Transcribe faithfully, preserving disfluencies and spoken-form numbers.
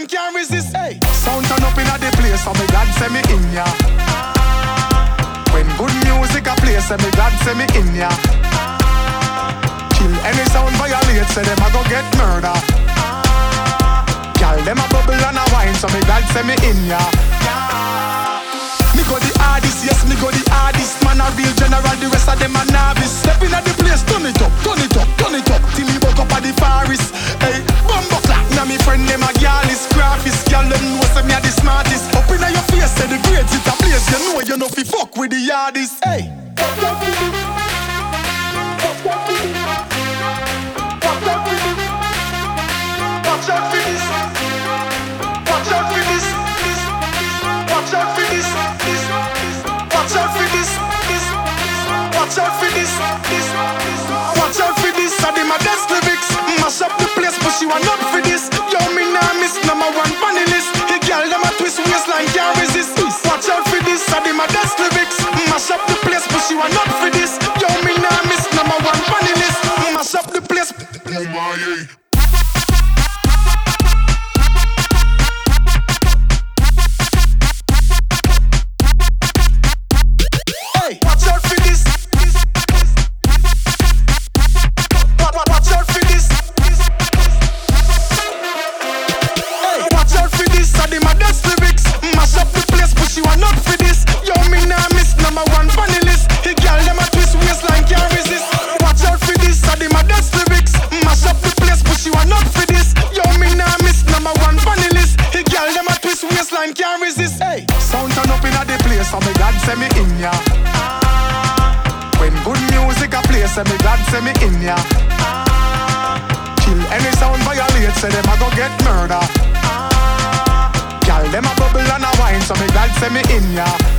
can't resist. Hey, sound turn up inna the place, so me glad say me in ya. When good music a play, say me glad say me in ya. Kill any sound violate, say them a go get murder. Girl, them a bubble and a wine, so me glad say me in ya. Me go the hardest, yes, me go the hardest. Man a real general, the rest of them a novice. Step in at the place, turn it up, turn it up, turn it up. Till me woke up at the forest. Hey, bumbo clap, now me friend them a gallist, graphist. Girl, them know say me a the smartest. Up inna your face, say the grades it a place. You know you know fi fuck with the hardest. Hey. Watch out for this. Watch out for this. Watch out for this. Watch out for this. Watch out for this. Watch out for this. I did my best lyrics. Mash up the place, but she want up for this. Yo, me nah miss number one funny list. The girl them a twist waistline can't resist. Watch out for this. I did my best lyrics. Mash up the place, but she want up for this. Yo, me nah miss number one funny list. Mash up the place. Oh my. Can't resist. Hey, sound turn up inna the place, so me glad say me in ya. When good music a play, say me glad say me in ya. Kill any sound violate, say them a go get murder. Girl, them a bubble and a wine, so me glad say me in ya.